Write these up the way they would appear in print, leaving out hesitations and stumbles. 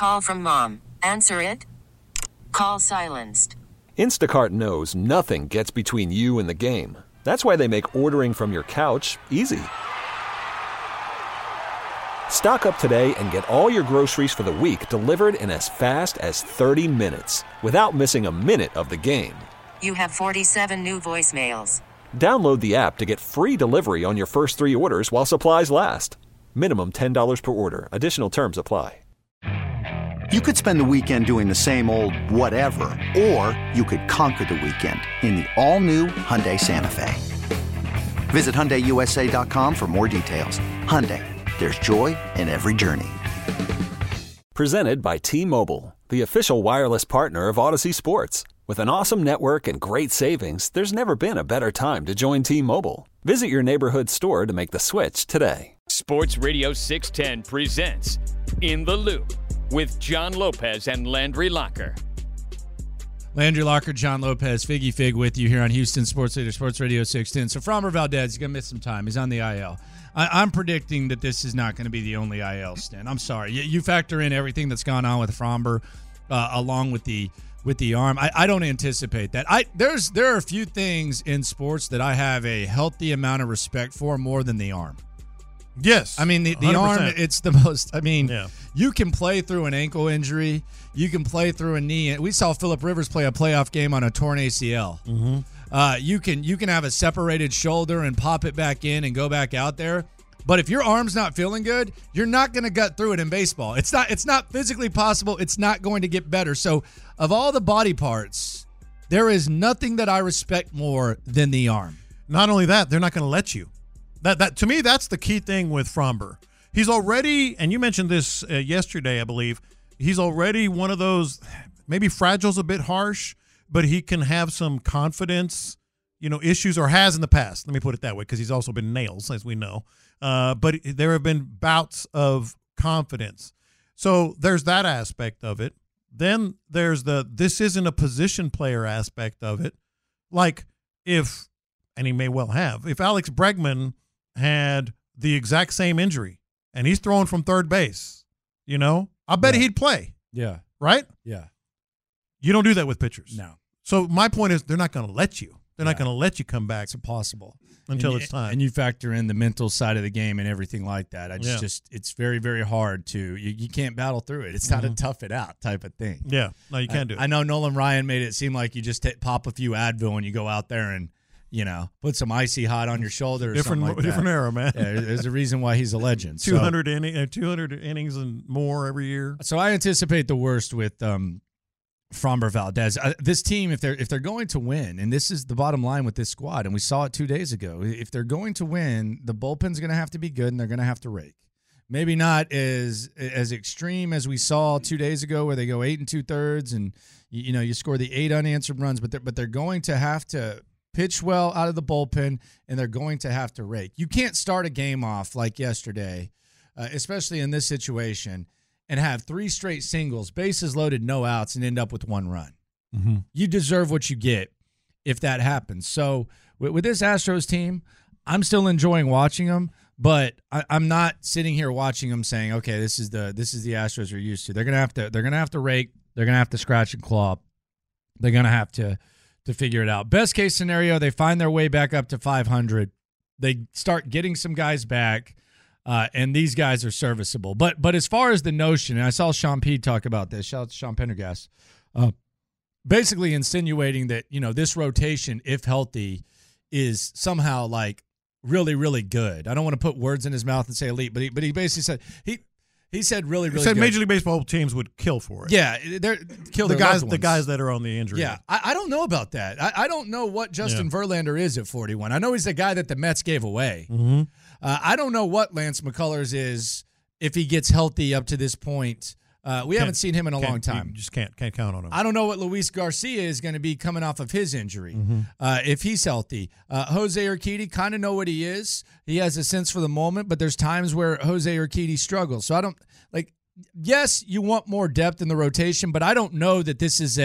Call from mom. Answer it. Call silenced. Instacart knows nothing gets between you and the game. That's why they make ordering from your couch easy. Stock up today and get all your groceries for the week delivered in as fast as 30 minutes without missing a minute of the game. You have 47 new voicemails. Download the app to get free delivery on your first 3 orders while supplies last. Minimum $10 per order. Additional terms apply. You could spend the weekend doing the same old whatever, or you could conquer the weekend in the all-new Hyundai Santa Fe. Visit HyundaiUSA.com for more details. Hyundai, there's joy in every journey. Presented by T-Mobile, the official wireless partner of Odyssey Sports. With an awesome network and great savings, there's never been a better time to join T-Mobile. Visit your neighborhood store to make the switch today. Sports Radio 610 presents In the Loop with John Lopez and Landry Locker. Landry Locker, John Lopez, Figgy Fig with you here on Houston Sports Leader, Sports Radio 610. So Framber Valdez is going to miss some time. He's on the IL. I'm predicting that this is not going to be the only IL stint. I'm sorry. You factor in everything that's gone on with Framber along with the arm. I don't anticipate that. There are a few things in sports that I have a healthy amount of respect for more than the arm. Yes. I mean, the arm, it's the most, You can play through an ankle injury. You can play through a knee. We saw Phillip Rivers play a playoff game on a torn ACL. Mm-hmm. You can have a separated shoulder and pop it back in and go back out there. But if your arm's not feeling good, you're not going to gut through it in baseball. It's not physically possible. It's not going to get better. So of all the body parts, there is nothing that I respect more than the arm. Not only that, they're not going to let you. That to me, that's the key thing with Framber. He's already, and you mentioned this yesterday, I believe, he's already one of those, maybe fragile's a bit harsh, but he can have some confidence, issues, or has in the past. Let me put it that way, because he's also been nails, as we know. But there have been bouts of confidence. So there's that aspect of it. Then there's this isn't a position player aspect of it. Like if, and he may well have, if Alex Bregman had the exact same injury and he's throwing from third base, I bet he'd play. Yeah. Right? Yeah. You don't do that with pitchers. No. So my point is they're not going to let you. They're not going to let you come back. It's impossible. Until it's time. And you factor in the mental side of the game and everything like that. It's very, very hard to, you can't battle through it. It's not a tough it out type of thing. Yeah. No, you can't do it. I know Nolan Ryan made it seem like you just pop a few Advil and you go out there and, put some icy hot on your shoulder or something like that. Different era, man. Yeah, there's a reason why he's a legend. 200 innings and more every year. So I anticipate the worst with Framber Valdez. This team, if they're going to win, and this is the bottom line with this squad, and we saw it 2 days ago, if they're going to win, the bullpen's going to have to be good, and they're going to have to rake. Maybe not as extreme as we saw 2 days ago, where they go 8 2/3, and you score the 8 unanswered runs, but they're going to have to pitch well out of the bullpen, and they're going to have to rake. You can't start a game off like yesterday, especially in this situation, and have 3 straight singles, bases loaded, no outs, and end up with 1 run. Mm-hmm. You deserve what you get if that happens. So with this Astros team, I'm still enjoying watching them, but I'm not sitting here watching them saying, okay, this is the Astros we're used to. They're gonna have to rake. They're gonna have to scratch and claw. They're gonna have to figure it out. Best case scenario, they find their way back up to 500. They start getting some guys back. And these guys are serviceable. But as far as the notion, and I saw Sean P talk about this, shout out to Sean Pendergast, basically insinuating that, this rotation, if healthy, is somehow like really, really good. I don't want to put words in his mouth and say elite, but he basically said he said really, really good. Major League Baseball teams would kill for it. Yeah, they're kill the guys that are on the injury. Yeah, I don't know about that. I don't know what Justin Verlander is at 41. I know he's the guy that the Mets gave away. Mm-hmm. I don't know what Lance McCullers is if he gets healthy up to this point. We haven't seen him in a long time. You just can't count on him. I don't know what Luis Garcia is going to be coming off of his injury, if he's healthy. Jose Urquidy, kind of know what he is. He has a sense for the moment, but there's times where Jose Urquidy struggles. So I don't like. Yes, you want more depth in the rotation, but I don't know that this is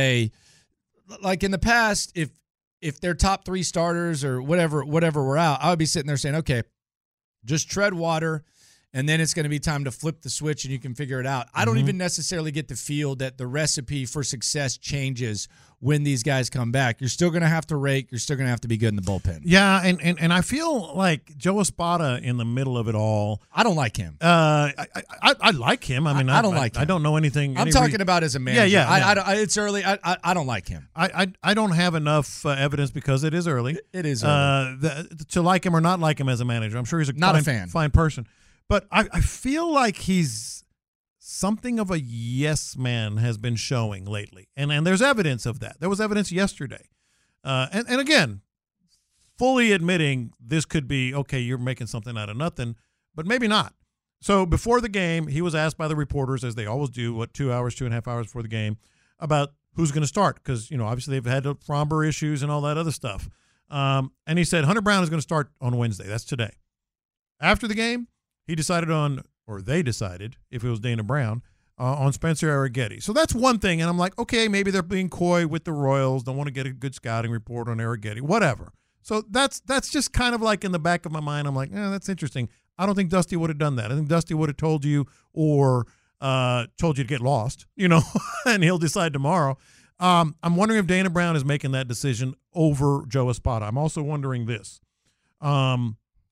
like in the past. If their top 3 starters or whatever were out, I would be sitting there saying, okay, just tread water and then it's going to be time to flip the switch and you can figure it out. I don't even necessarily get the feel that the recipe for success changes when these guys come back. You're still going to have to rake. You're still going to have to be good in the bullpen. Yeah, and I feel like Joe Espada in the middle of it all. I don't like him. I like him. I mean, I don't like him. I don't know anything. I'm talking about as a manager. Yeah. It's early. I don't like him. I don't have enough evidence because it is early. It is early. To like him or not like him as a manager. I'm sure he's not a fan. Fine person. But I feel like he's something of a yes man has been showing lately. And there's evidence of that. There was evidence yesterday. And again, fully admitting this could be, okay, you're making something out of nothing, but maybe not. So before the game, he was asked by the reporters, as they always do, 2.5 hours before the game, about who's going to start. Because, obviously they've had Fromber issues and all that other stuff. And he said Hunter Brown is going to start on Wednesday. That's today. After the game, they decided, if it was Dana Brown, on Spencer Arrighetti. So that's one thing. And I'm like, okay, maybe they're being coy with the Royals. Don't want to get a good scouting report on Arrighetti, whatever. So that's just kind of like in the back of my mind. I'm like, that's interesting. I don't think Dusty would have done that. I think Dusty would have told you or told you to get lost, and he'll decide tomorrow. I'm wondering if Dana Brown is making that decision over Joe Espada. I'm also wondering this. I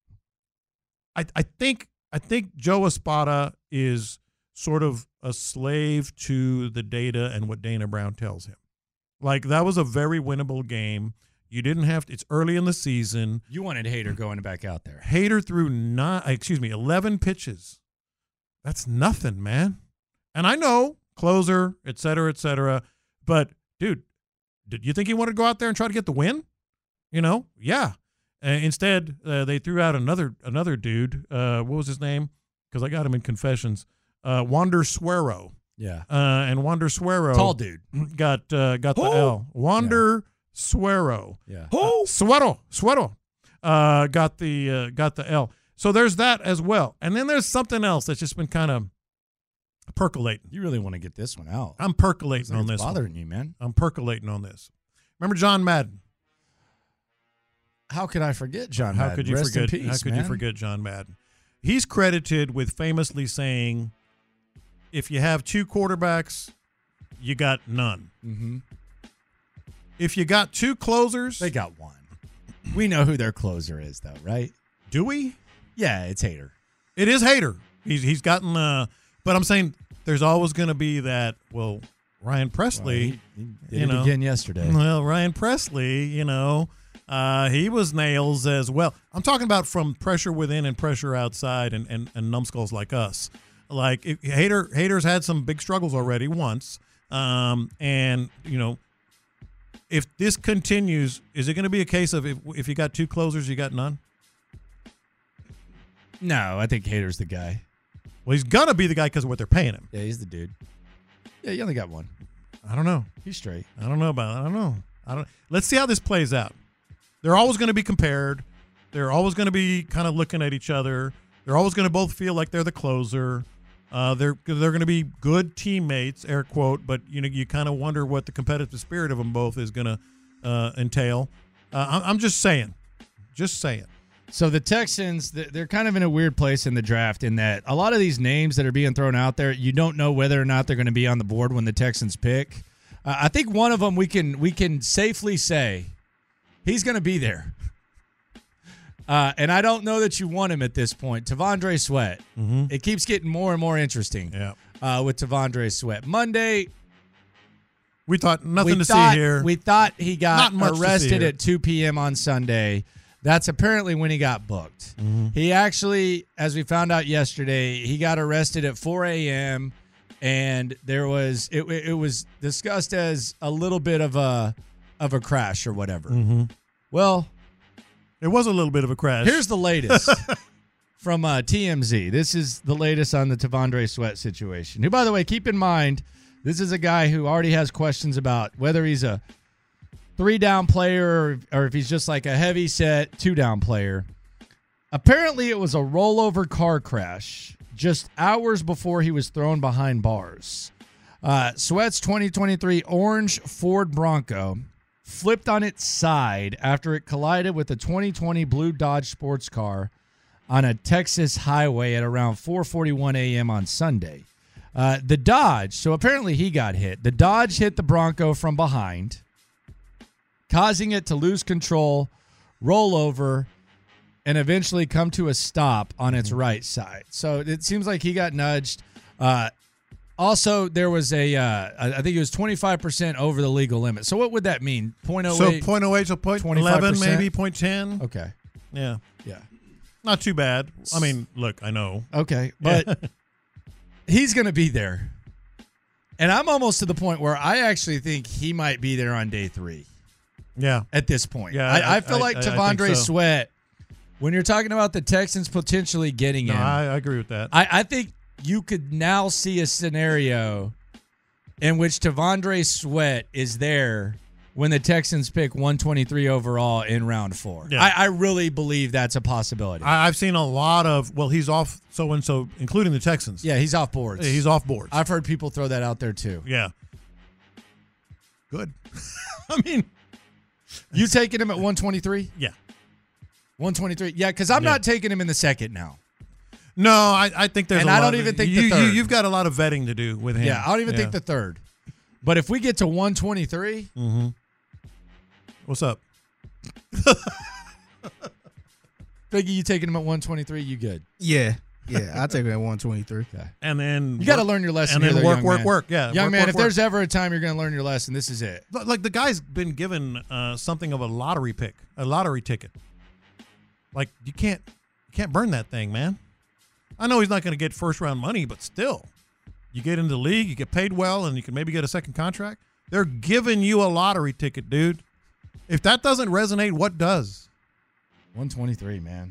think Joe Espada is sort of a slave to the data and what Dana Brown tells him. Like, that was a very winnable game. You didn't have to. It's early in the season. You wanted Hader going back out there. Hader threw 11 pitches. That's nothing, man. And I know, closer, et cetera, but, dude, did you think he wanted to go out there and try to get the win? Yeah. Instead, they threw out another dude. What was his name? Because I got him in confessions. Wander Suero. Yeah. And Wander Suero. Tall dude. Got the L. Wander Suero. Yeah. Suero. Got the L. So there's that as well. And then there's something else that's just been kind of percolating. You really want to get this one out. I'm percolating on this. It's bothering you, man. I'm percolating on this. Remember John Madden? How could I forget John Madden? How could you forget John Madden? He's credited with famously saying, if you have two quarterbacks, you got none. Mm-hmm. If you got two closers, they got one. We know who their closer is, though, right? Do we? Yeah, it's Hader. It is Hader. He's gotten but I'm saying there's always going to be that, well, Ryan Presley. Well, he did it again yesterday. Well, Ryan Presley, he was nails as well. I'm talking about from pressure within and pressure outside and numbskulls like us. Like, Hader's had some big struggles already once. If this continues, is it going to be a case of if you got two closers, you got none? No, I think Hader's the guy. Well, he's going to be the guy because of what they're paying him. Yeah, he's the dude. Yeah, you only got one. I don't know. He's straight. I don't know about it. I don't know. Let's see how this plays out. They're always going to be compared. They're always going to be kind of looking at each other. They're always going to both feel like they're the closer. They're going to be good teammates, air quote, but you kind of wonder what the competitive spirit of them both is going to entail. I'm just saying. So the Texans, they're kind of in a weird place in the draft in that a lot of these names that are being thrown out there, you don't know whether or not they're going to be on the board when the Texans pick. I think one of them we can safely say he's going to be there. And I don't know that you want him at this point. T'Vondre Sweat. Mm-hmm. It keeps getting more and more interesting with T'Vondre Sweat. Monday, we thought nothing to see here. We thought he got arrested at 2 p.m. on Sunday. That's apparently when he got booked. Mm-hmm. He actually, as we found out yesterday, he got arrested at 4 a.m. and it was discussed as a little bit of a crash or whatever. Mm-hmm. Well, it was a little bit of a crash. Here's the latest from TMZ. This is the latest on the T'Vondre Sweat situation. Who, by the way, keep in mind, this is a guy who already has questions about whether he's a 3-down player or if he's just like a heavy set 2-down player. Apparently, it was a rollover car crash just hours before he was thrown behind bars. Sweat's 2023 orange Ford Bronco flipped on its side after it collided with a 2020 blue Dodge sports car on a Texas highway at around 4:41 a.m. on Sunday. The Dodge, so apparently he got hit. The Dodge hit the Bronco from behind, causing it to lose control, roll over, and eventually come to a stop on its right side. So it seems like he got nudged. Also, there was I think it was 25% over the legal limit. So what would that mean? 0.08? So 0.08, so 0.11 maybe, 0.10? Okay. Yeah. Yeah. Not too bad. I mean, look, I know. Okay, but he's going to be there. And I'm almost to the point where I actually think he might be there on day 3. Yeah. At this point. Yeah, I feel like T'Vondre so. Sweat, when you're talking about the Texans potentially getting him. I agree with that. I think you could now see a scenario in which T'Vondre Sweat is there when the Texans pick 123 overall in round 4. Yeah. I really believe that's a possibility. I've seen a lot of, well, he's off so-and-so, including the Texans. Yeah, he's off boards. He's off boards. I've heard people throw that out there too. Yeah. Good. I mean. You taking him at 123? Yeah. 123? Yeah, because I'm not taking him in the second now. No, I think there's and a lot. I don't even think the third. You've got a lot of vetting to do with him. Yeah, I don't even think the third. But if we get to 123. Mm-hmm. What's up? Biggie, you taking him at 123? You good? Yeah, I'll take him at 123. Okay. And then you got to learn your lesson. And then here, work. Yeah, young work, man. work, If there's ever a time you're going to learn your lesson, this is it. Like the guy's been given something of a lottery ticket. Like you can't burn that thing, man. I know he's not going to get first round money, but still, you get into the league, you get paid well, and you can maybe get a second contract. They're giving you a lottery ticket, dude. If that doesn't resonate, what does? 123, man.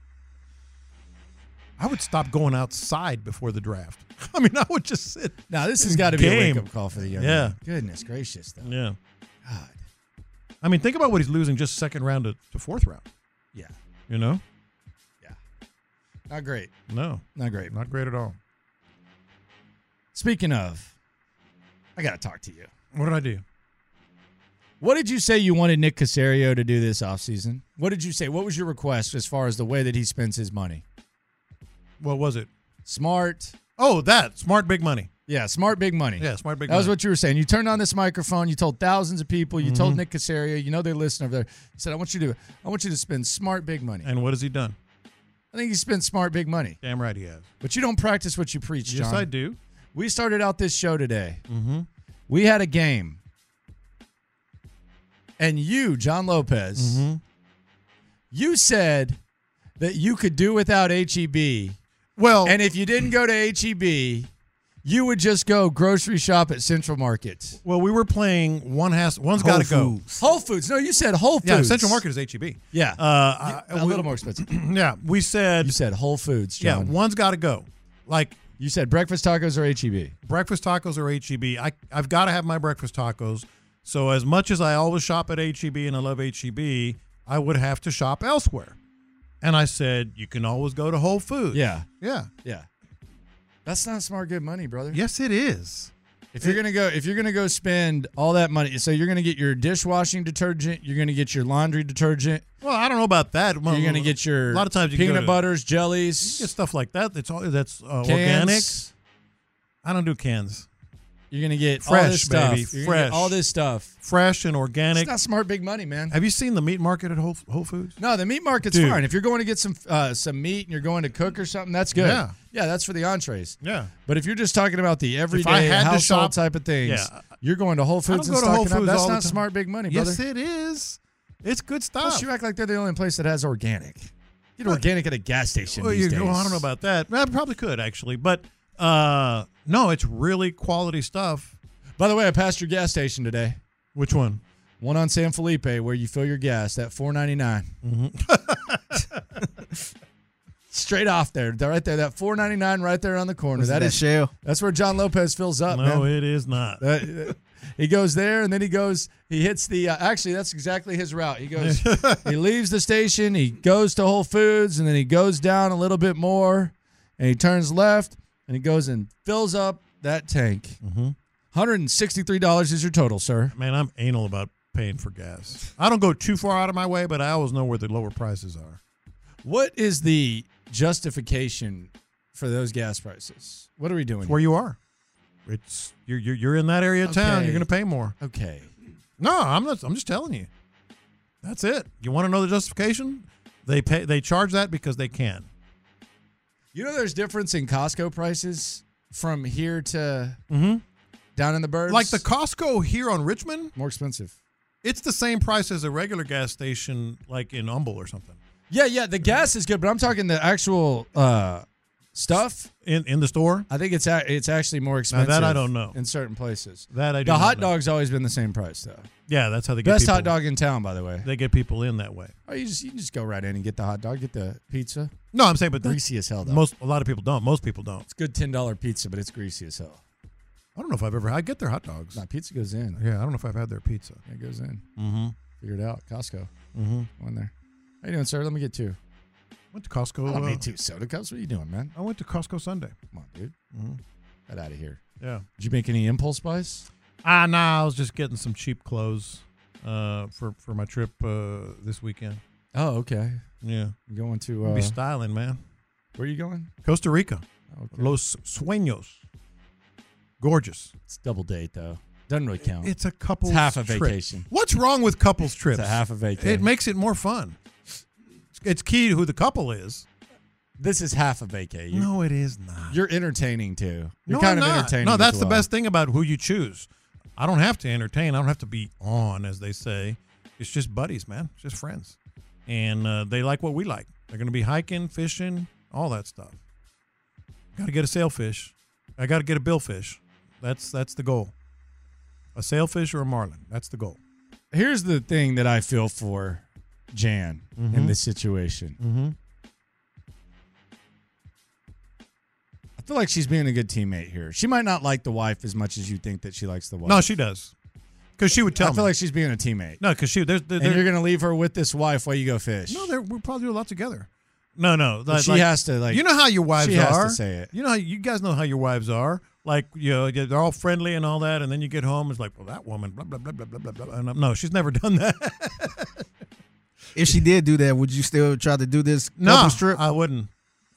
I would stop going outside before the draft. I mean, I would just sit. Now, this has got to be a wake-up call for the young man. Goodness gracious, though. Yeah. God. I mean, think about what he's losing just second round to fourth round. Yeah. You know? Yeah. Not great. No. Not great. Not great at all. Speaking of, I got to talk to you. What did I do? What did you say you wanted Nick Caserio to do this offseason? What did you say? What was your request as far as the way that he spends his money? What was it? Smart. Oh, that. Smart big money. Yeah, smart big money. Yeah, smart big money. That was what you were saying. You turned on this microphone. You told thousands of people. You told Nick Caserio. You know they listen over there. You said, I want you to spend smart big money. And what has he done? I think he spent smart big money. Damn right he has. But you don't practice what you preach, John. Yes, I do. We started out this show today. Mm-hmm. We had a game. And you, John Lopez, you said that you could do without HEB. Well, and if you didn't go to HEB, you would just go grocery shop at Central Market. Well, we were playing one's got to go. Whole Foods. No, you said Whole Foods. Yeah, Central Market is HEB. Yeah. A little more expensive. Yeah, we said. You said Whole Foods, John. Yeah, one's got to go. Like you said breakfast tacos or HEB. Breakfast tacos or HEB. I've got to have my breakfast tacos. So as much as I always shop at HEB and I love HEB, I would have to shop elsewhere. And I said, you can always go to Whole Foods. Yeah. Yeah. Yeah. That's not smart good money, brother. Yes, it is. If you're gonna go spend all that money, so you're gonna get your dishwashing detergent, you're gonna get your laundry detergent. Well, I don't know about that. You're gonna get your a lot of times you peanut butters, jellies, you get stuff like that. That's organic. I don't do cans. You're gonna get fresh, all this stuff. baby. You're Fresh, get all this stuff, fresh and organic. It's not smart big money, man. Have you seen the meat market at Whole Foods? No, the meat market's fine. If you're going to get some meat and you're going to cook or something, that's good. Yeah, that's for the entrees. Yeah, but if you're just talking about the everyday household type of things, you're going to Whole Foods and stocking up. That's not smart big money, brother. Yes, it is. It's good stuff. Plus, you act like they're the only place that has organic. Get organic at a gas station these days. I don't know about that. I probably could actually, but no, it's really quality stuff. By the way, I passed your gas station today. Which one? One on San Felipe, where you fill your gas at $4.99. Straight off there, right there, that $4.99 right there on the corner. That is Shell. That's where John Lopez fills up. No, man. it is not. He goes there, and then he hits the. Actually, that's exactly his route. He goes, he leaves the station, he goes to Whole Foods, and then he goes down a little bit more, and he turns left, and he goes and fills up that tank. $163 is your total, sir. Man, I'm anal about paying for gas. I don't go too far out of my way, but I always know where the lower prices are. What is the justification for those gas prices? What are we doing? It's where you are. It's you're in that area of town. Okay. You're going to pay more. Okay. No, I'm not. I'm just telling you. That's it. You want to know the justification? They charge that because they can. You know, there's difference in Costco prices from here to down in the burbs. Like the Costco here on Richmond, more expensive. it's the same price as a regular gas station, like in Humble or something. Yeah. The gas is good, but I'm talking the actual stuff In the store. I think it's actually more expensive. Now that I don't know. In certain places. That I do The not hot know. dog's always been the same price though. Yeah, that's how they get Best people. hot dog in town, by the way. They get people in that way. Oh, you just go right in and get the hot dog, get the pizza. No, I'm saying, but Greasy as hell though. a lot of people don't. Most people don't. It's good $10 pizza, but it's greasy as hell. I don't know if I've ever. I get their hot dogs. Nah, pizza goes in. Yeah, I don't know if I've had their pizza. It goes in. Mm-hmm. Figure it out. Costco. Mm-hmm. Go in there. How you doing, sir? Let me get two. Went to Costco. I don't need 2 soda cups. What are you doing, man? I went to Costco Sunday. Come on, dude. Mm-hmm. Get out of here. Yeah. Did you make any impulse buys? Nah, I was just getting some cheap clothes for my trip this weekend. Oh, okay. Yeah. I'm going to Be styling, man. where are you going? Costa Rica. Okay. Los Sueños. Gorgeous. It's double date though. Doesn't really count. It's a couple's It's half a trip. vacation. What's wrong with couples trips? It's a half a vacation. It makes it more fun. It's key to who the couple is. This is half a vacay. No, it is not. You're entertaining too. You're No, kind I'm of not. entertaining. No, as that's the well. best thing about who you choose. I don't have to entertain. I don't have to be on, as they say. It's just buddies, man. It's just friends. And they like what we like. They're going to be hiking, fishing, all that stuff. Got to get a sailfish. I got to get a billfish. That's the goal. A sailfish or a marlin. That's the goal. Here's the thing that I feel for Jan in this situation. Mm-hmm. I feel like she's being a good teammate here. She might not like the wife as much as you think that she likes the wife. No, she does. Because she would tell I me. feel like she's being a teammate. No, because And you're going to leave her with this wife while you go fish. No, we'll probably do a lot together. No. But she has to, like. You know how your wives she are. has to say it. You know how you guys know how your wives are. Like, you know, they're all friendly and all that, and then you get home, it's like, well, that woman, blah, blah, blah, blah, blah, blah, blah. And no, she's never done that. If she did do that, would you still try to do this No, couples trip? I wouldn't.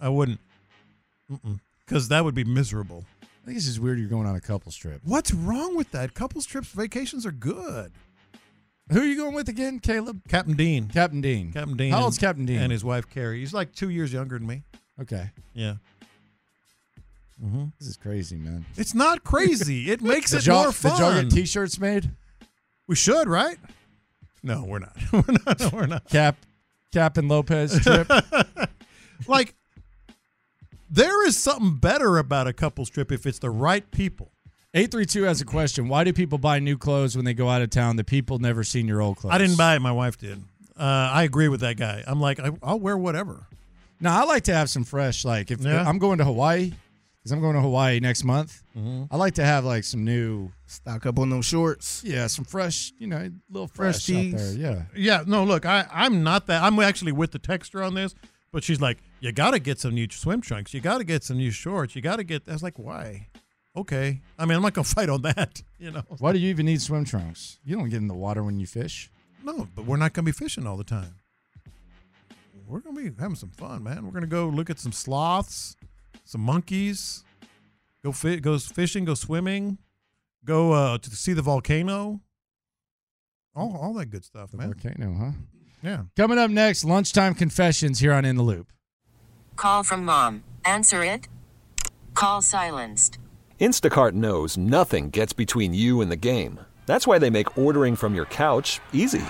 Because that would be miserable. I think it's just weird you're going on a couples trip. What's wrong with that? Couples trips, vacations are good. Who are you going with again, Caleb? Captain Dean. Captain Dean. Captain Dean. How old's Captain Dean? And his wife, Carrie. He's like 2 years younger than me. Okay. Yeah. Mm-hmm. This is crazy, man. It's not crazy. It makes it y'all- more fun. Did y'all get T-shirts made? We should, right? No, we're not. We're not. Cap and Lopez trip. Like, there is something better about a couples trip if it's the right people. 832 has a question. Why do people buy new clothes when they go out of town? The people never seen your old clothes. I didn't buy it. My wife did. I agree with that guy. I'm like, I'll wear whatever. No, I like to have some fresh. Like if I'm going to Hawaii, because I'm going to Hawaii next month. Mm-hmm. I like to have like some new Stock up on those shorts. Yeah, some fresh, little Fresh fresh out tees. there. Yeah. Yeah, no, look, I'm not that. I'm actually with the texter on this, but she's like, you got to get some new swim trunks. You got to get some new shorts. You got to get. I was like, why? Okay. I mean, I'm not going to fight on that, Why do you even need swim trunks? You don't get in the water when you fish. No, but we're not going to be fishing all the time. We're going to be having some fun, man. We're going to go look at some sloths, some monkeys, go fishing, go swimming, go to see the volcano. All that good stuff, man. Volcano, huh? Yeah. Coming up next, lunchtime confessions here on In the Loop. Call from mom. Answer it. Call silenced. Instacart knows nothing gets between you and the game. That's why they make ordering from your couch easy.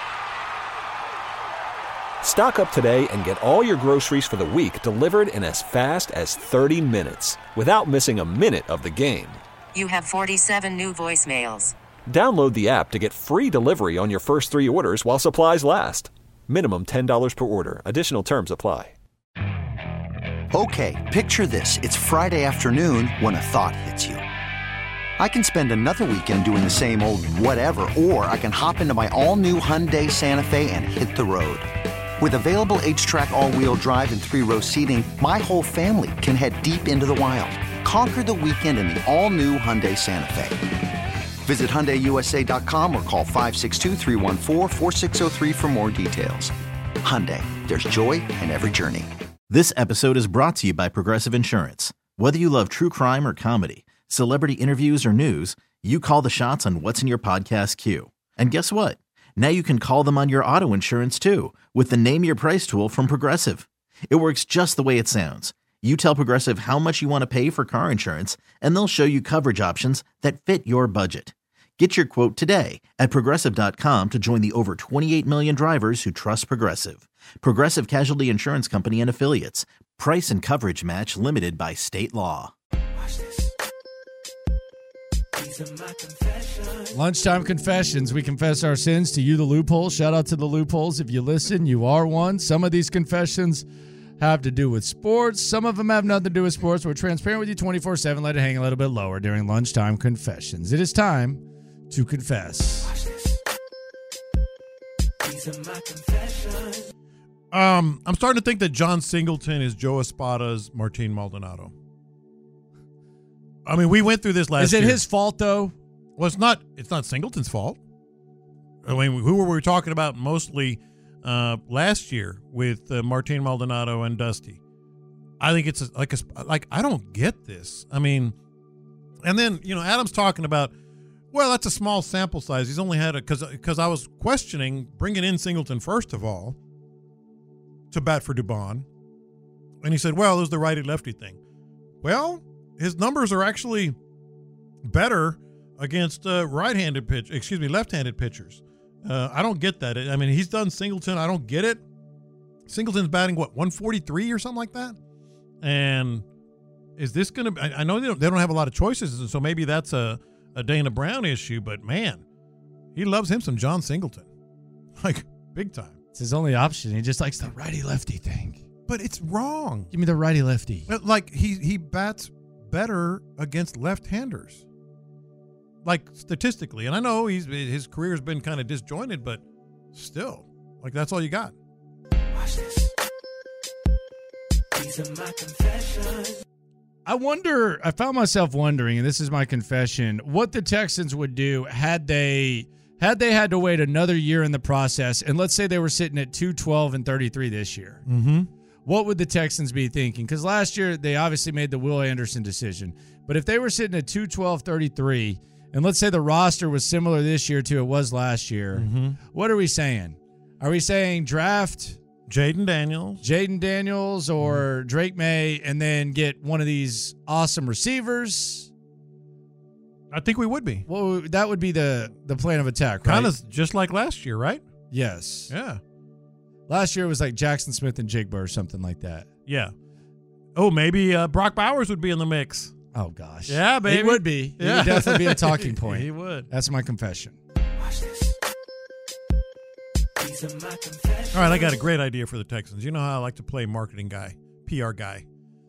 Stock up today and get all your groceries for the week delivered in as fast as 30 minutes without missing a minute of the game. You have 47 new voicemails. Download the app to get free delivery on your first 3 orders while supplies last. Minimum $10 per order. Additional terms apply. Okay, picture this. It's Friday afternoon when a thought hits you. I can spend another weekend doing the same old whatever, or I can hop into my all-new Hyundai Santa Fe and hit the road. With available H-Track all-wheel drive and 3-row seating, my whole family can head deep into the wild. Conquer the weekend in the all-new Hyundai Santa Fe. Visit HyundaiUSA.com or call 562-314-4603 for more details. Hyundai, there's joy in every journey. This episode is brought to you by Progressive Insurance. Whether you love true crime or comedy, celebrity interviews or news, you call the shots on what's in your podcast queue. And guess what? Now you can call them on your auto insurance too with the Name Your Price tool from Progressive. It works just the way it sounds. You tell Progressive how much you want to pay for car insurance, and they'll show you coverage options that fit your budget. Get your quote today at Progressive.com to join the over 28 million drivers who trust Progressive. Progressive Casualty Insurance Company and Affiliates. Price and coverage match limited by state law. Lunchtime confessions. We confess our sins to you, the loophole. Shout out to the loopholes. If you listen, you are one. Some of these confessions have to do with sports. Some of them have nothing to do with sports. We're transparent with you 24/7. Let it hang a little bit lower during lunchtime confessions. It is time to confess. These are my confessions. I'm starting to think that John Singleton is Joe Espada's Martin Maldonado. I mean, we went through this last year. Is it his fault, though? Well, it's not Singleton's fault. I mean, who were we talking about mostly last year with Martin Maldonado and Dusty? I think it's like I don't get this. I mean, and then, Adam's talking about, well, that's a small sample size. He's only had because I was questioning bringing in Singleton first of all to bat for Dubon. And he said, well, it was the righty-lefty thing. Well, his numbers are actually better against left-handed pitchers. I don't get that. I mean, he's done Singleton. I don't get it. Singleton's batting, 143 or something like that? And is this going to – I know they don't have a lot of choices, and so maybe that's a Dana Brown issue, but, man, he loves him some John Singleton. Like, big time. It's his only option. He just likes the righty-lefty thing. But it's wrong. Give me the righty-lefty. Like, he bats better against left-handers. Like, statistically. And I know his career's been kind of disjointed, but still. Like, that's all you got. Watch this. These are my confessions. I found myself wondering, and this is my confession, what the Texans would do had they had to wait another year in the process, and let's say they were sitting at 2-12-33 this year. Mm-hmm. What would the Texans be thinking? Because last year they obviously made the Will Anderson decision. But if they were sitting at 2-12-33, and let's say the roster was similar this year to it was last year, What are we saying? Are we saying draft Jaden Daniels or Drake May and then get one of these awesome receivers? I think we would be. Well, that would be the plan of attack, right? Kind of just like last year, right? Yes. Yeah. Last year it was like Jackson Smith and Jigba or something like that. Yeah. Oh, maybe Brock Bowers would be in the mix. Oh, gosh. Yeah, baby. He would be. Yeah. He would definitely be a talking point. He would. That's my confession. Watch this. These are my confessions. All right, I got a great idea for the Texans. You know how I like to play marketing guy, PR guy.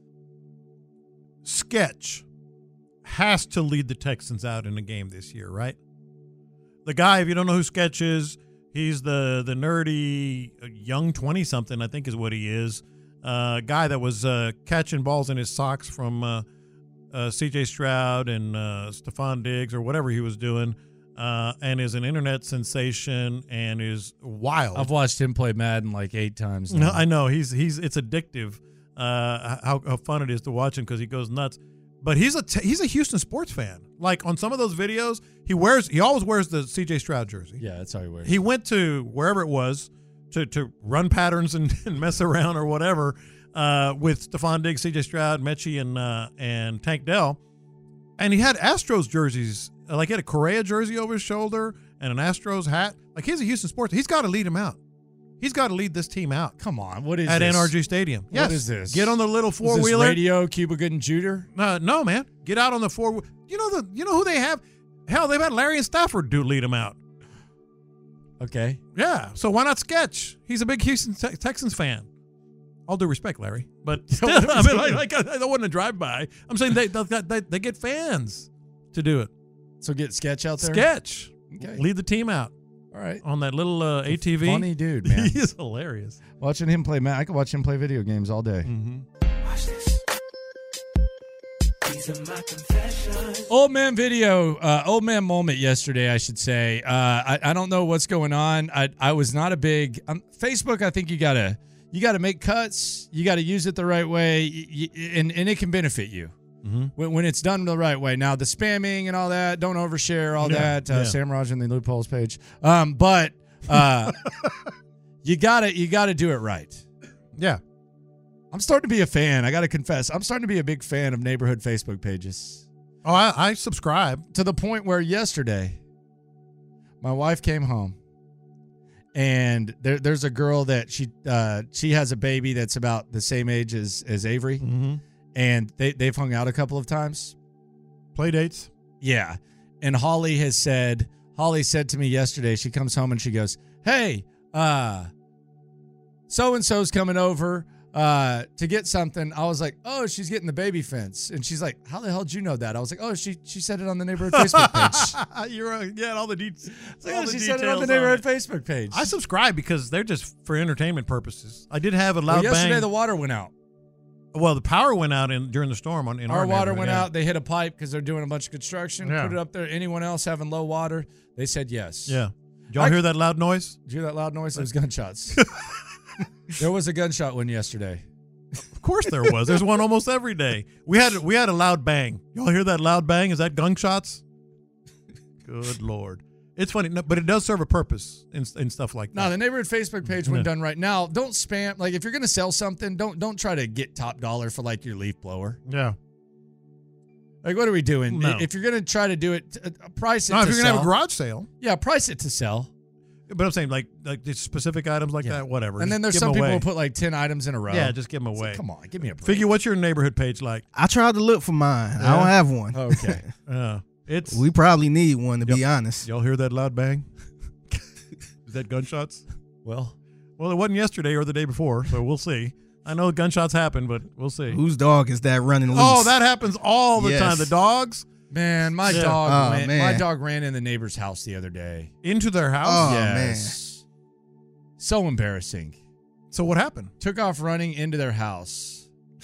Sketch has to lead the Texans out in a game this year, right? The guy, if you don't know who Sketch is, he's the nerdy young 20-something, I think is what he is. Guy that was catching balls in his socks from C.J. Stroud and Stephon Diggs or whatever he was doing, and is an internet sensation and is wild. I've watched him play Madden like 8 times now. No, I know. It's addictive how fun it is to watch him because he goes nuts. But he's a Houston sports fan. Like on some of those videos, he always wears the C.J. Stroud jersey. Yeah, that's how he wears. He went to wherever it was to run patterns and mess around or whatever with Stephon Diggs, C.J. Stroud, Mechie, and Tank Dell, and he had Astros jerseys. Like he had a Correa jersey over his shoulder and an Astros hat. Like he's a Houston sports. He's got to lead him out. He's got to lead this team out. Come on, what is at this? NRG Stadium? What is this? Get on the little four-wheeler. Is this radio Cuba Gooden Jr.? No, man. Get out on the four. You know who they have? Hell, they've had Larry and Stafford lead them out. Okay. Yeah. So why not Sketch? He's a big Houston Texans fan. All due respect, Larry, but still, I mean, I don't want to drive by. I'm saying they get fans to do it. So get Sketch out there. Sketch. Okay. Lead the team out. All right. On that little ATV. Funny dude, man. He is hilarious. Watching him play, man, I could watch him play video games all day. Mm-hmm. Watch this. These are my confessions. Old man old man moment yesterday, I should say. I don't know what's going on. I was not a big Facebook. I think you gotta you got to make cuts. You got to use it the right way, and it can benefit you when it's done the right way. Now, the spamming and all that, don't overshare all that. Sam Raj in the loopholes page. But you gotta do it right. Yeah. I'm starting to be a fan. I got to confess. I'm starting to be a big fan of neighborhood Facebook pages. Oh, I subscribe. To the point where yesterday, my wife came home, and there's a girl that she has a baby that's about the same age as Avery, and they've hung out a couple of times. Play dates. Yeah. And Holly said to me yesterday, she comes home and she goes, "Hey, so-and-so's coming over to get something." I was like, "Oh, she's getting the baby fence." And she's like, "How the hell did you know that?" I was like, "Oh, she said it on the neighborhood Facebook page." You're all the details. She said it on the neighborhood Facebook page. I subscribe because they're just for entertainment purposes. I did have a loud bang. Yesterday the water went out. Well, the power went out during the storm. Our water went out. They hit a pipe because they're doing a bunch of construction. Yeah. Put it up there. Anyone else having low water? They said yes. Yeah. Did y'all hear that loud noise? Did you hear that loud noise? It was gunshots. There was a gunshot one yesterday. Of course there was. There's one almost every day. We had a loud bang. Y'all hear that loud bang? Is that gunshots? Good Lord. It's funny, but it does serve a purpose in stuff like that. No, the neighborhood Facebook page, when done right now, don't spam. Like, if you're going to sell something, don't try to get top dollar for, like, your leaf blower. Yeah. Like, what are we doing? No. If you're going to try to do it, price it No, to if you're sell. going to have a garage sale. Yeah, price it to sell. But I'm saying, like these specific items like that, whatever. And then Just there's give some 'em people away. who put, like, 10 items in a row. Yeah, just give them away. Like, come on, give me a break. Figure, what's your neighborhood page like? I tried to look for mine. I don't have one. Okay. We probably need one, to be honest. Y'all hear that loud bang? Is that gunshots? Well, it wasn't yesterday or the day before, so we'll see. I know gunshots happen, but we'll see. Whose dog is that running loose? Oh, that happens all the Yes. time. The dogs? Man, my dog ran in the neighbor's house the other day. Into their house? Oh, Yes. So embarrassing. So what happened? Took off running into their house.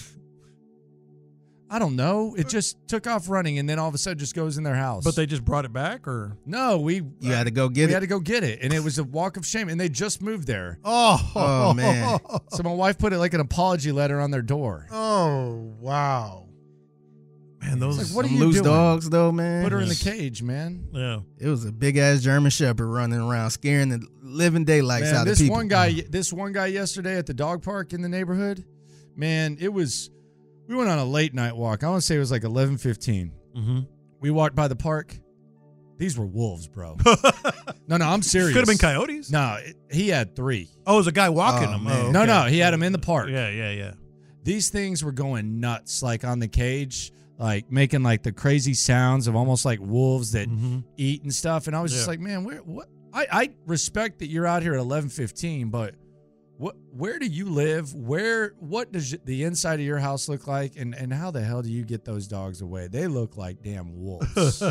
I don't know. It just took off running, and then all of a sudden just goes in their house. But they just brought it back, or? No, You had to go get we it? had to go get it, and it was a walk of shame, and they just moved there. Oh, man. So my wife put like an apology letter on their door. Oh, wow. Man, those It's like, what are Some you loose doing? dogs, though, man. Put her in the cage, man. Yeah. It was a big-ass German Shepherd running around, scaring the living daylights Man, out of this people. one guy yesterday at the dog park in the neighborhood, man, we went on a late night walk. I want to say it was like 11:15. Mm-hmm. We walked by the park. These were wolves, bro. No, I'm serious. Could have been coyotes. No, he had 3. Oh, it was a guy walking Oh, them. man. Oh, okay. No, he had them in the park. Yeah. These things were going nuts, like on the cage, like making like the crazy sounds of almost like wolves that eat and stuff. And I was just like, man, what? I respect that you're out here at 11:15, but where do you live? What does the inside of your house look like? And how the hell do you get those dogs away? They look like damn wolves.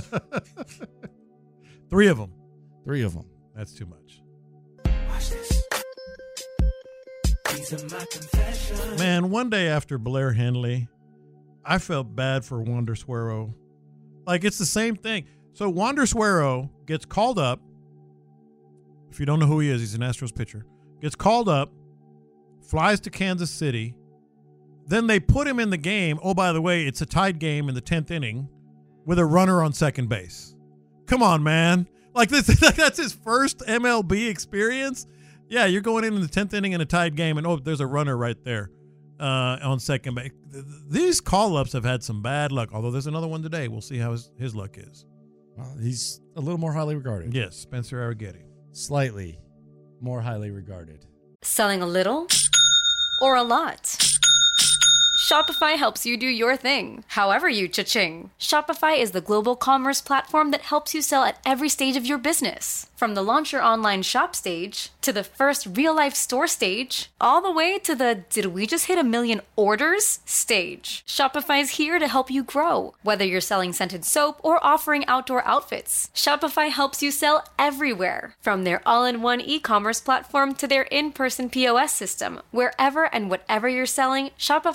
3 of them. 3 of them. That's too much. Watch this. These are my confessions. Man, one day after Blair Henley, I felt bad for Wander Suero. Like, it's the same thing. So Wander Suero gets called up. If you don't know who he is, he's an Astros pitcher. Gets called up, flies to Kansas City. Then they put him in the game. Oh, by the way, it's a tied game in the 10th inning with a runner on second base. Come on, man. Like, that's his first MLB experience. Yeah, you're going in the 10th inning in a tied game, and there's a runner right there on second base. These call-ups have had some bad luck, although there's another one today. We'll see how his luck is. Well, he's a little more highly regarded. Yes, Spencer Arrighetti. Slightly more highly regarded. Selling a little or a lot? Shopify helps you do your thing, however you cha-ching. Shopify is the global commerce platform that helps you sell at every stage of your business. From the launch your online shop stage, to the first real-life store stage, all the way to the did we just hit 1 million orders stage. Shopify's here to help you grow. Whether you're selling scented soap or offering outdoor outfits, Shopify helps you sell everywhere. From their all-in-one e-commerce platform to their in-person POS system, wherever and whatever you're selling, Shopify's got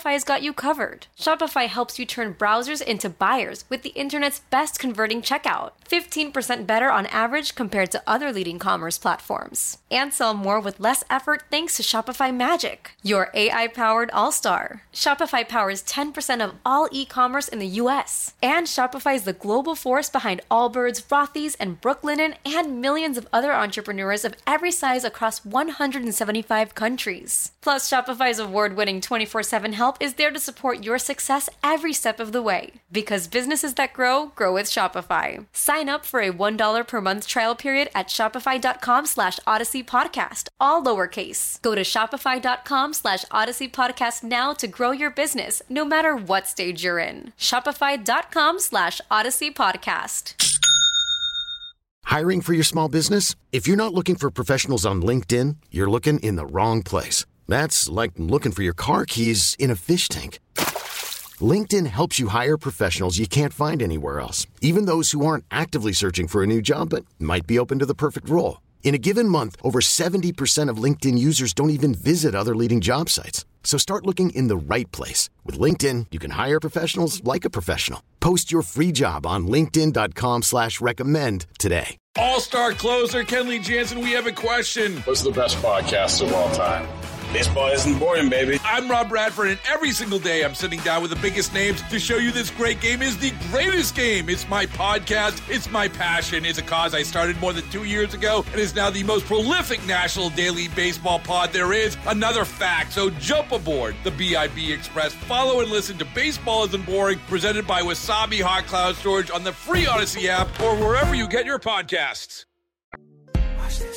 you covered. Shopify helps you turn browsers into buyers with the internet's best converting checkout. 15% better on average compared to other leading commerce platforms. And sell more with less effort thanks to Shopify Magic, your AI-powered all-star. Shopify powers 10% of all e-commerce in the U.S. And Shopify is the global force behind Allbirds, Rothy's, and Brooklinen, and millions of other entrepreneurs of every size across 175 countries. Plus, Shopify's award-winning 24/7 help is there to support your success every step of the way. Because businesses that grow with Shopify. Sign up for a $1 per month trial period at shopify.com/Odyssey Podcast, all lowercase. Go to shopify.com/Odyssey Podcast now to grow your business, no matter what stage you're in. Shopify.com/Odyssey Podcast. Hiring for your small business? If you're not looking for professionals on LinkedIn, you're looking in the wrong place. That's like looking for your car keys in a fish tank. LinkedIn helps you hire professionals you can't find anywhere else, even those who aren't actively searching for a new job but might be open to the perfect role. In a given month, over 70% of LinkedIn users don't even visit other leading job sites. So start looking in the right place. With LinkedIn, you can hire professionals like a professional. Post your free job on linkedin.com/recommend today. All-star closer Kenley Jansen, we have a question. What's the best podcast of all time? Baseball isn't boring, baby. I'm Rob Bradford, and every single day I'm sitting down with the biggest names to show you this great game is the greatest game. It's my podcast. It's my passion. It's a cause I started more than 2 years ago and is now the most prolific national daily baseball pod there is. Another fact. So jump aboard the BIB Express. Follow and listen to Baseball Isn't Boring, presented by Wasabi Hot Cloud Storage on the free Odyssey app or wherever you get your podcasts. Watch this.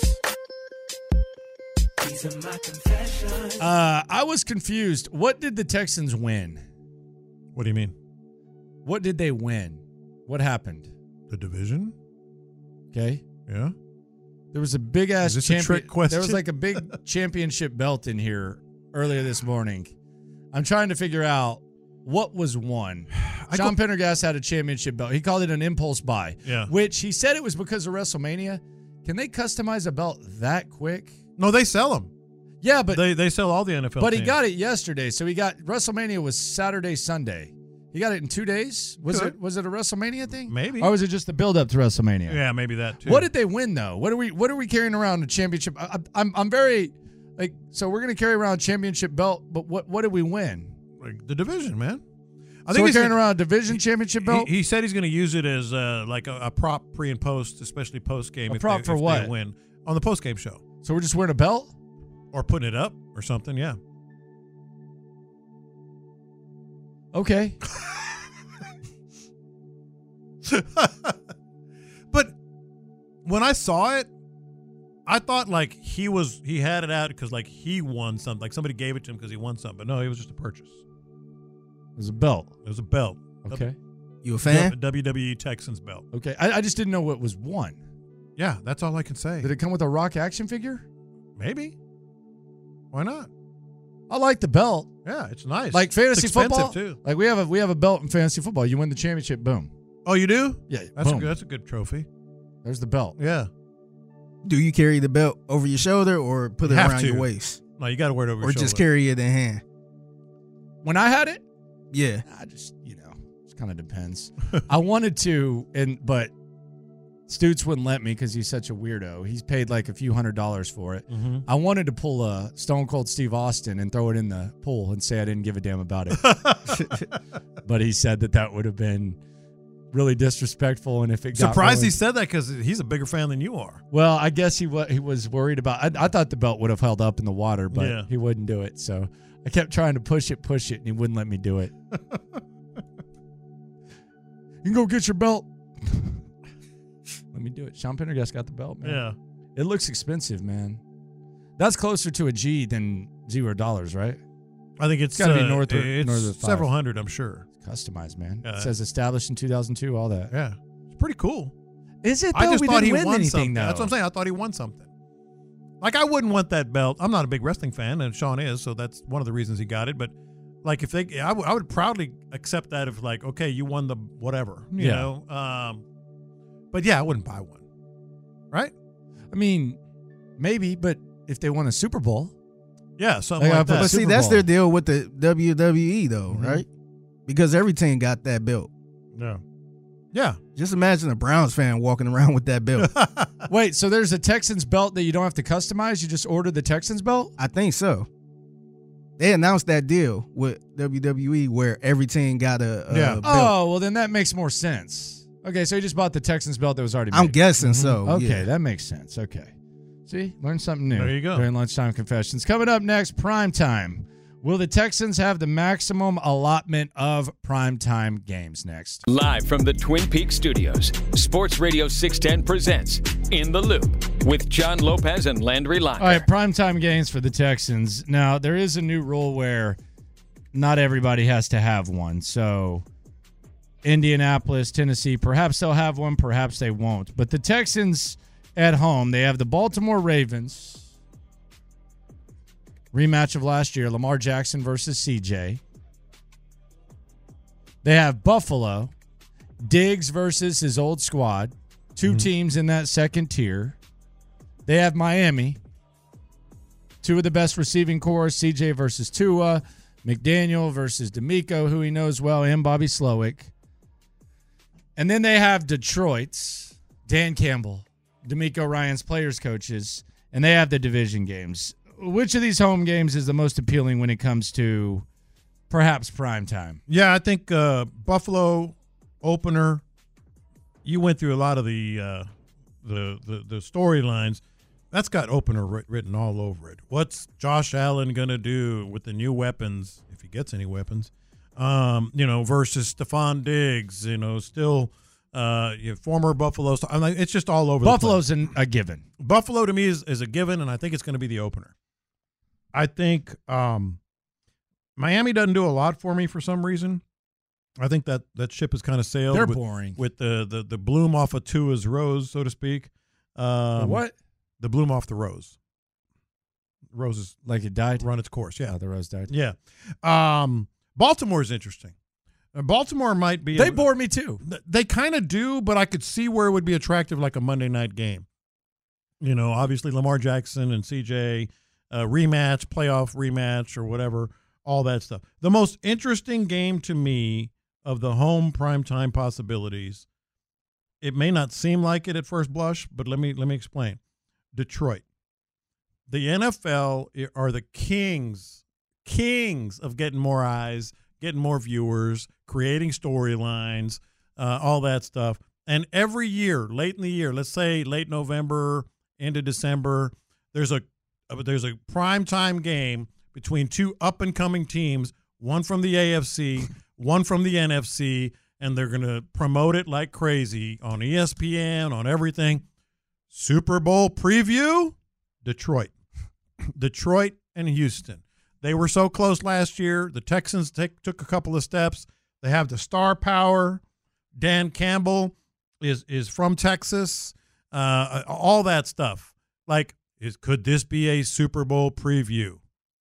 These are my confessions. I was confused. What did the Texans win? What do you mean? What did they win? What happened? The division? Okay. Yeah. There was a big ass Is this a trick question? There was like a big championship belt in here earlier this morning. I'm trying to figure out what was won. Sean Pendergast had a championship belt. He called it an impulse buy. Yeah. Which he said it was because of WrestleMania. Can they customize a belt that quick? No, they sell them. Yeah, but they sell all the NFL But teams. he got it yesterday. So he got WrestleMania was Saturday, Sunday. He got it in 2 days. Was it a WrestleMania thing? Maybe. Or was it just the build up to WrestleMania? Yeah, maybe that too. What did they win though? What are we carrying around a championship? I'm very like, so we're gonna carry around a championship belt, but what did we win? Like the division, man. I think we're carrying around a division championship belt. He said he's going to use it as like a prop pre and post, especially post game. A prop for if what? They win on the post game show. So we're just wearing a belt or putting it up or something. Yeah. Okay. But when I saw it, I thought like he had it out because like he won something. Like somebody gave it to him because he won something. But no, it was just a purchase. It was a belt. It was a belt. Okay. You a fan? WWE Texans belt. Okay. I just didn't know what was won. Yeah, that's all I can say. Did it come with a Rock action figure? Maybe. Why not? I like the belt. Yeah, it's nice. Like fantasy it's expensive football too. Like we have a belt in fantasy football. You win the championship, boom. Oh, you do? Yeah. That's a good trophy. There's the belt. Yeah. Do you carry the belt over your shoulder or put it around your waist? No, you got to wear it over your shoulder. Or just carry it in hand? When I had it? Yeah. I just, it kind of depends. I wanted to, but Stutes wouldn't let me because he's such a weirdo. He's paid like a few $100s for it. Mm-hmm. I wanted to pull a Stone Cold Steve Austin and throw it in the pool and say I didn't give a damn about it. But he said that would have been really disrespectful. And if it got surprised ruined, he said that because he's a bigger fan than you are. Well, I guess he was worried about. I thought the belt would have held up in the water, but Yeah. he wouldn't do it. So I kept trying to push it, and he wouldn't let me do it. You can go get your belt. Let me do it. Sean Pendergast got the belt, man. Yeah. It looks expensive, man. That's closer to a G than $0, right? I think it's got to be north of several hundred, I'm sure. It's customized, man. It says established in 2002, all that. Yeah. It's pretty cool. Is it, though? I just We thought he didn't win won anything, something. though. That's what I'm saying. I thought he won something. Like, I wouldn't want that belt. I'm not a big wrestling fan, and Sean is, so that's one of the reasons he got it. But, like, if they, I would proudly accept that if, like, okay, you won the whatever, you know. But, yeah, I wouldn't buy one. Right? I mean, maybe, but if they won a Super Bowl. Yeah, something like that. But see, that's their deal with the WWE, though, Mm-hmm. right? Because every team got that belt. Yeah. Yeah. Just imagine a Browns fan walking around with that belt. Wait, so there's a Texans belt that you don't have to customize? You just order the Texans belt? I think so. They announced that deal with WWE where every team got a belt. Oh, well, then that makes more sense. Okay, so you just bought the Texans belt that was already made. I'm guessing so. Okay, yeah. that makes sense. Okay. See, learn something new. There you go. During Lunchtime Confessions. Coming up next, primetime. Will the Texans have the maximum allotment of primetime games next? Live from the Twin Peaks studios, Sports Radio 610 presents In the Loop with John Lopez and Landry Locker. All right, primetime games for the Texans. Now, there is a new rule where not everybody has to have one. So, Indianapolis, Tennessee, perhaps they'll have one, perhaps they won't. But the Texans at home, they have the Baltimore Ravens. Rematch of last year, Lamar Jackson versus CJ. They have Buffalo, Diggs versus his old squad. Two teams in that second tier. They have Miami. Two of the best receiving cores, CJ versus Tua, McDaniel versus D'Amico, who he knows well, and Bobby Slowick. And then they have Detroit's Dan Campbell, D'Amico Ryan's players coaches, and they have the division games. Which of these home games is the most appealing when it comes to perhaps prime time? Yeah, I think Buffalo opener. You went through a lot of the storylines. That's got opener written all over it. What's Josh Allen gonna do with the new weapons, if he gets any weapons? Versus Stephon Diggs. Still. Former Buffalo. I mean, it's just all over. Buffalo's a given. Buffalo to me is a given, and I think it's going to be the opener. I think Miami doesn't do a lot for me for some reason. I think that ship has kind of sailed. They're boring. With the bloom off of Tua's rose, so to speak. What? The bloom off the rose. Rose is like it died? Run its course, yeah. Oh, the rose died. Yeah. Baltimore is interesting. Baltimore might be. They bore me too. They kind of do, but I could see where it would be attractive, like a Monday night game. Obviously Lamar Jackson and CJ rematch, playoff rematch, or whatever, all that stuff. The most interesting game to me of the home primetime possibilities, it may not seem like it at first blush, but let me explain. Detroit. The NFL are the kings of getting more eyes, getting more viewers, creating storylines, all that stuff. And every year, late in the year, let's say late November into December, there's a primetime game between two up-and-coming teams, one from the AFC, one from the NFC, and they're going to promote it like crazy on ESPN, on everything. Super Bowl preview, Detroit. Detroit and Houston. They were so close last year. The Texans took a couple of steps. They have the star power. Dan Campbell is from Texas. All that stuff. Could this be a Super Bowl preview?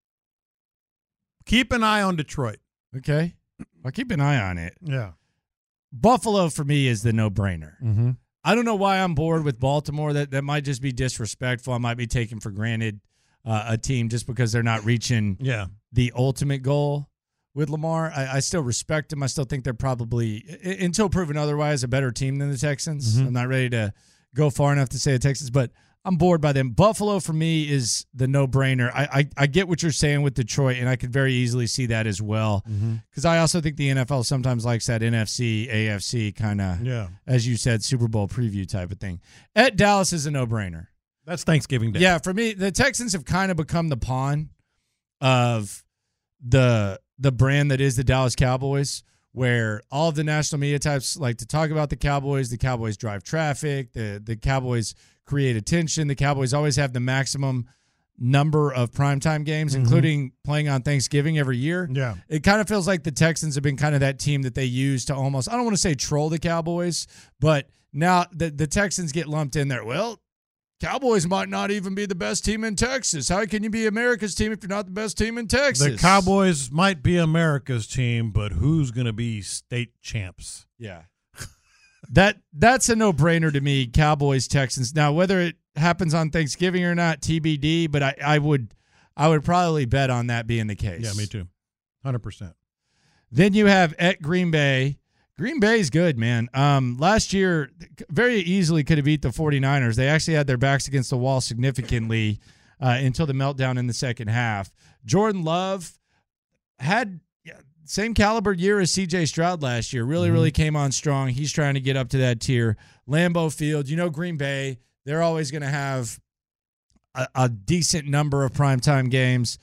Keep an eye on Detroit. Okay. I'll keep an eye on it. Yeah. Buffalo, for me, is the no-brainer. Mm-hmm. I don't know why I'm bored with Baltimore. That might just be disrespectful. I might be taking for granted a team just because they're not reaching the ultimate goal with Lamar. I still respect them. I still think they're probably, until proven otherwise, a better team than the Texans. Mm-hmm. I'm not ready to go far enough to say the Texans, but I'm bored by them. Buffalo, for me, is the no-brainer. I get what you're saying with Detroit, and I could very easily see that as well. Because I also think the NFL sometimes likes that NFC, AFC kind of, as you said, Super Bowl preview type of thing. At Dallas is a no-brainer. That's Thanksgiving Day. Yeah, for me, the Texans have kind of become the pawn of the brand that is the Dallas Cowboys, where all of the national media types like to talk about the Cowboys. The Cowboys drive traffic. The Cowboys create attention. The Cowboys always have the maximum number of primetime games, including playing on Thanksgiving every year. Yeah. It kind of feels like the Texans have been kind of that team that they use to almost, I don't want to say troll the Cowboys, but now the Texans get lumped in there. Well, Cowboys might not even be the best team in Texas. How can you be America's team if you're not the best team in Texas? The Cowboys might be America's team, but who's going to be state champs? Yeah. That's a no-brainer to me, Cowboys, Texans. Now, whether it happens on Thanksgiving or not, TBD, but I would probably bet on that being the case. Yeah, me too. 100%. Then you have at Green Bay. Green Bay's good, man. Last year, very easily could have beat the 49ers. They actually had their backs against the wall significantly until the meltdown in the second half. Jordan Love had same caliber year as C.J. Stroud last year. Really came on strong. He's trying to get up to that tier. Lambeau Field, Green Bay, they're always going to have a decent number of primetime games.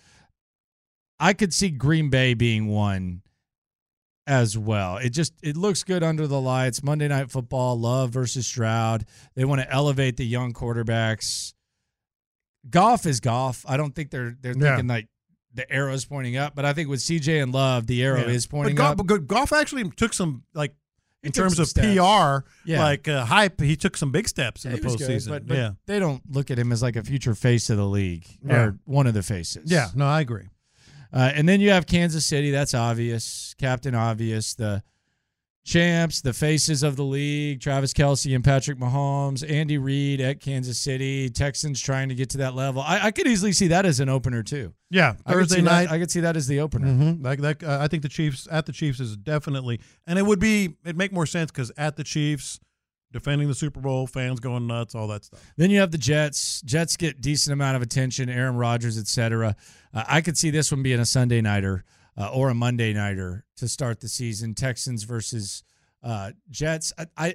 I could see Green Bay being one as well. It looks good under the lights. Monday Night Football, Love versus Stroud. They want to elevate the young quarterbacks. Goff is Goff. I don't think they're thinking like the arrow's pointing up, but I think with CJ and Love, the arrow is pointing up. But Goff actually took some, like, in terms of steps. PR, hype, he took some big steps in the postseason. Good, but they don't look at him as like a future face of the league or one of the faces. Yeah, no, I agree. And then you have Kansas City. That's obvious. Captain Obvious. The champs, the faces of the league, Travis Kelce and Patrick Mahomes, Andy Reid at Kansas City, Texans trying to get to that level. I could easily see that as an opener too. Yeah, Thursday night. I could see that as the opener. Mm-hmm. I think the Chiefs is definitely, and it'd make more sense because at the Chiefs, defending the Super Bowl, fans going nuts, all that stuff. Then you have the Jets. Jets get decent amount of attention, Aaron Rodgers, etc. I could see this one being a Sunday nighter or a Monday nighter to start the season. Texans versus Jets.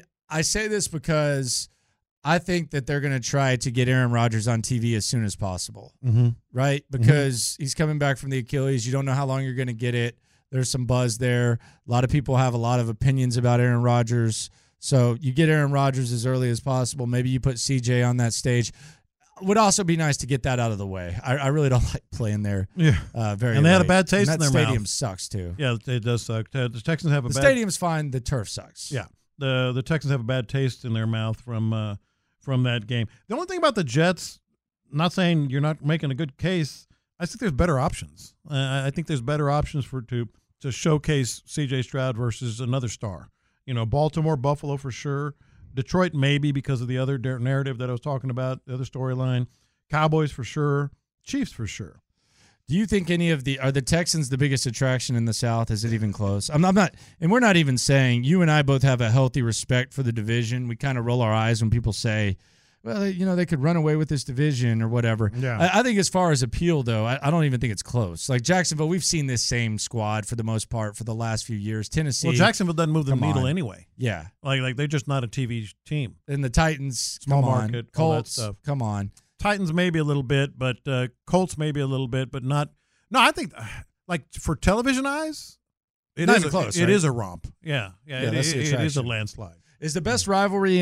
I say this because I think that they're going to try to get Aaron Rodgers on TV as soon as possible, right? Because he's coming back from the Achilles. You don't know how long you're going to get it. There's some buzz there. A lot of people have a lot of opinions about Aaron Rodgers. So you get Aaron Rodgers as early as possible. Maybe you put CJ on that stage. Would also be nice to get that out of the way. I really don't like playing there. Yeah, very. And they had a late. bad taste in their mouth. That stadium sucks too. Yeah, it does suck. The Texans have a the bad. Stadium's fine. The turf sucks. Yeah, the Texans have a bad taste in their mouth from that game. The only thing about the Jets, not saying you're not making a good case. I think there's better options. I think there's better options to showcase C.J. Stroud versus another star. Baltimore, Buffalo for sure. Detroit maybe because of the other narrative that I was talking about, the other storyline. Cowboys for sure. Chiefs for sure. Do you think are the Texans the biggest attraction in the South? Is it even close? I'm not, and we're not even saying, you and I both have a healthy respect for the division. We kind of roll our eyes when people say, well, they could run away with this division or whatever. Yeah. I think as far as appeal, though, I don't even think it's close. Like Jacksonville, we've seen this same squad for the most part for the last few years. Tennessee. Well, Jacksonville doesn't move the needle anyway. Yeah. Like they're just not a TV team. And the Titans, small come market, on. all Colts, that stuff. come on. Titans maybe a little bit, but Colts maybe a little bit, but not. No, I think like for television eyes, it is close. It is a romp. Yeah. It is a landslide. Is the best rivalry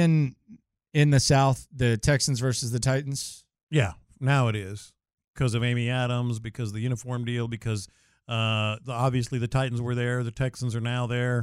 in the South the Texans versus the Titans? Yeah, now it is because of Amy Adams, because of the uniform deal, because obviously the Titans were there, the Texans are now there.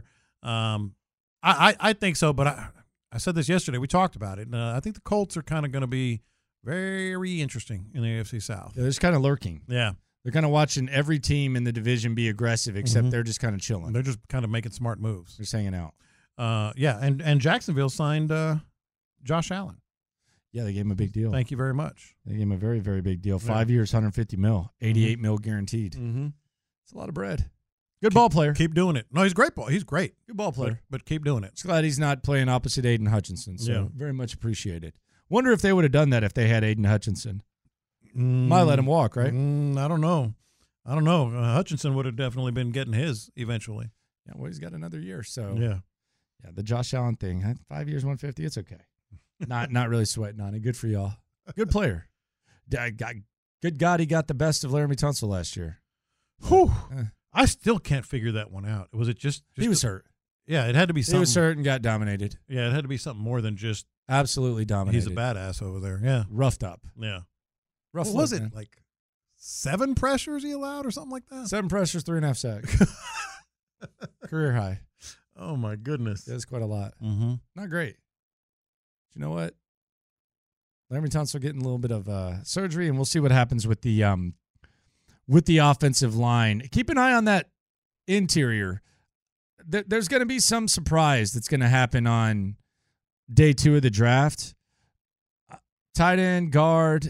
I think so, but I said this yesterday. We talked about it. I think the Colts are kind of going to be very interesting in the AFC South. Yeah, they're just kind of lurking. Yeah. They're kind of watching every team in the division be aggressive, except they're just kind of chilling. They're just kind of making smart moves. They're just hanging out. And Jacksonville signed Josh Allen. Yeah, they gave him a big deal. Thank you very much. They gave him a very, very big deal. 5 years, $150 million, $88 million guaranteed. Mm-hmm. It's a lot of bread. Good ball player. Keep doing it. No, he's great. He's great. Good ball player. But keep doing it. Just glad he's not playing opposite Aiden Hutchinson. So very much appreciated. Wonder if they would have done that if they had Aiden Hutchinson. Might let him walk, right? I don't know. Hutchinson would have definitely been getting his eventually. Yeah, well, he's got another year. So yeah, the Josh Allen thing. 5 years, 150. It's okay. Not really sweating on it. Good for y'all. Good player. Good God, he got the best of Laramie Tunsil last year. Whew. I still can't figure that one out. Was it just he was hurt? Yeah, it had to be something. He was hurt and got dominated. Yeah, it had to be something more than just absolutely dominated. He's a badass over there. Yeah, roughed up. Yeah, rough. What was it like 7 pressures he allowed or something like that? 7 pressures, 3.5 sacks. Career high. Oh my goodness, that's quite a lot. Mm-hmm. Not great. But you know what? Laramie Tunsil getting a little bit of surgery, and we'll see what happens with the offensive line. Keep an eye on that interior. There's going to be some surprise that's going to happen on day 2 of the draft. Tight end, guard,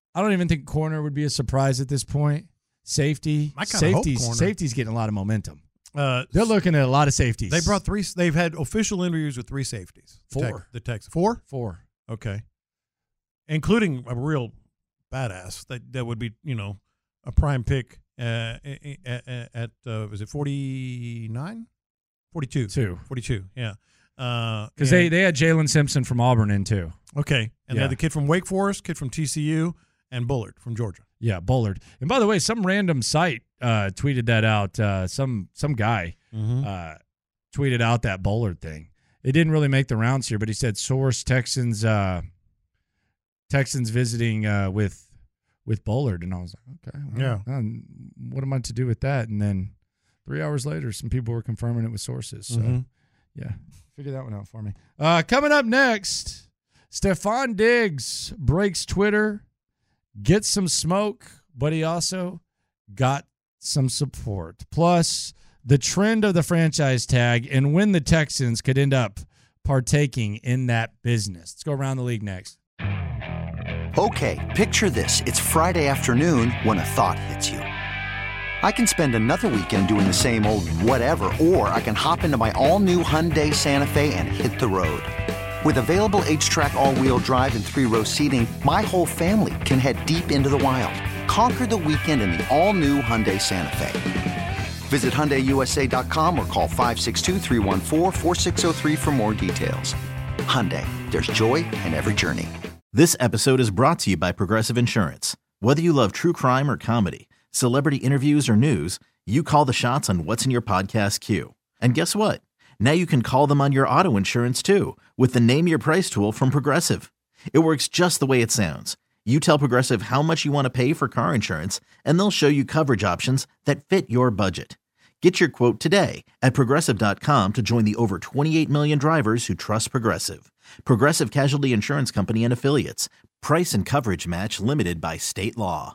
I don't even think corner would be a surprise at this point. Safety. I kinda hope corner. Safety's getting a lot of momentum. They're looking at a lot of safeties. They brought 3. They've had official interviews with 3 safeties. 4. The Texans. 4? 4. Okay. Including a real badass that would be, a prime pick at was it 49? 42. 42, yeah. Because they had Jalen Simpson from Auburn in too. Okay. And they had the kid from Wake Forest, kid from TCU, and Bullard from Georgia. Yeah, Bullard. And by the way, some random site tweeted that out. Some guy tweeted out that Bullard thing. It didn't really make the rounds here, but he said source Texans visiting with Bullard, and I was like, okay, well, what am I to do with that? And then 3 hours later, some people were confirming it with sources. So yeah, figure that one out for me. Coming up next, Stefon Diggs breaks Twitter, gets some smoke, but he also got some support. Plus, the trend of the franchise tag and when the Texans could end up partaking in that business. Let's go around the league next. Okay, picture this. It's Friday afternoon when a thought hits you. I can spend another weekend doing the same old whatever, or I can hop into my all-new Hyundai Santa Fe and hit the road. With available H-Track all-wheel drive and 3-row seating, my whole family can head deep into the wild. Conquer the weekend in the all-new Hyundai Santa Fe. Visit HyundaiUSA.com or call 562-314-4603 for more details. Hyundai, there's joy in every journey. This episode is brought to you by Progressive Insurance. Whether you love true crime or comedy, celebrity interviews or news, you call the shots on what's in your podcast queue. And guess what? Now you can call them on your auto insurance too with the Name Your Price tool from Progressive. It works just the way it sounds. You tell Progressive how much you want to pay for car insurance, and they'll show you coverage options that fit your budget. Get your quote today at Progressive.com to join the over 28 million drivers who trust Progressive. Progressive Casualty Insurance Company and Affiliates. Price and coverage match limited by state law.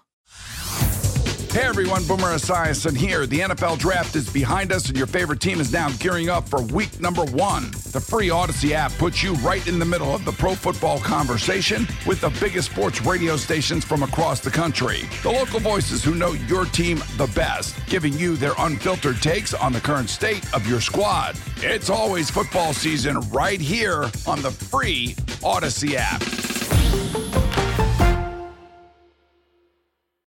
Hey everyone, Boomer Esiason here. The NFL Draft is behind us and your favorite team is now gearing up for week number 1. The free Odyssey app puts you right in the middle of the pro football conversation with the biggest sports radio stations from across the country. The local voices who know your team the best, giving you their unfiltered takes on the current state of your squad. It's always football season right here on the free Odyssey app.